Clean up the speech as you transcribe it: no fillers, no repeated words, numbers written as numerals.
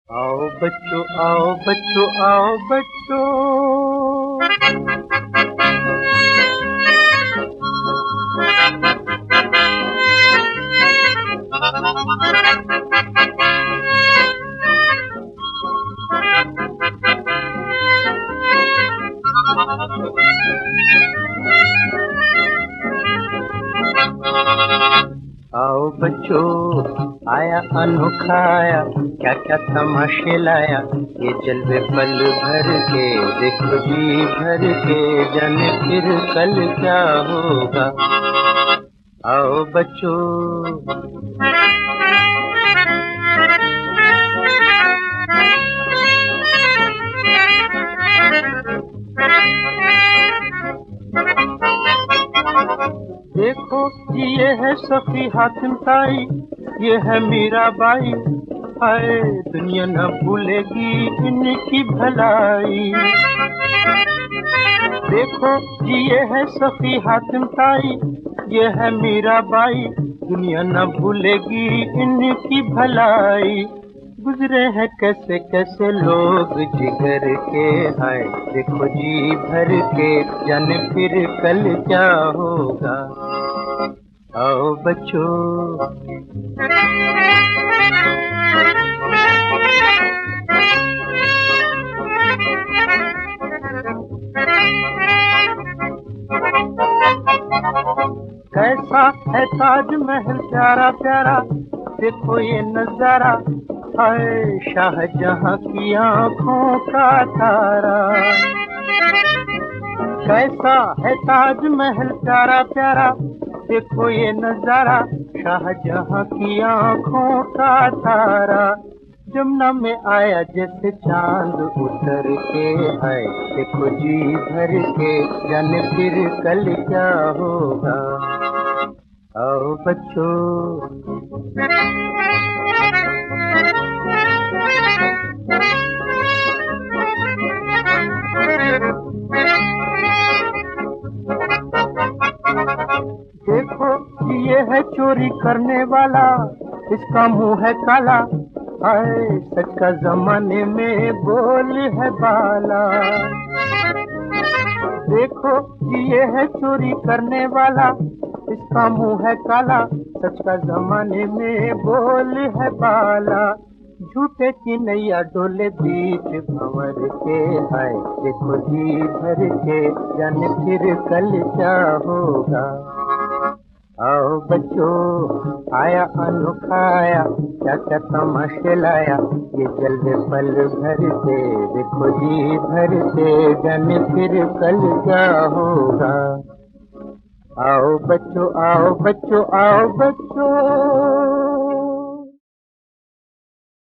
आओ बच्चों आओ बच्चों आओ बच्चों। आओ बच्चों आया अनोखा आया, क्या क्या तमाशे लाया ये जलवे पल भर के। देखो जी भर के, जाने फिर कल क्या होगा। आओ बच्चों। देखो ये है सखी हातिम ताई, ये है मीराबाई। हाय दुनिया न भूलेगी इनकी भलाई। देखो ये है सखी हातिम ताई, ये है मीराबाई। दुनिया न भूलेगी इनकी भलाई। गुजरे हैं कैसे कैसे लोग जिगर के। हाय देखो जी भर के, जाने फिर कल क्या होगा। आओ बच्चों। कैसा है ताजमहल प्यारा प्यारा, देखो ये नजारा। हाय शाहजहां की आंखों का तारा। कैसा है ताजमहल प्यारा प्यारा, देखो ये नजारा। शाहजहां की आंखों का तारा। जमुना में आया जैसे चांद उतर के। है देखो जी भर के, जाने फिर कल क्या होगा। आओ बच्चों। देखो ये है चोरी करने वाला, इसका मुंह है काला। हाय सच का जमाने में बोल है बाला। देखो ये है चोरी करने वाला, इसका मुंह है काला। सच का जमाने में बोल है बाला। झूठे की नैया डोले बीच भंवर के। हाय देखो जी भर के, जाने फिर कल क्या होगा। आओ बच्चों आया अनोखा आया, क्या क्या तमाशे लाया ये जलवे पल भर के। देखो जी भर के, जाने फिर कल क्या होगा। आओ बच्चों आओ बच्चों आओ बच्चों।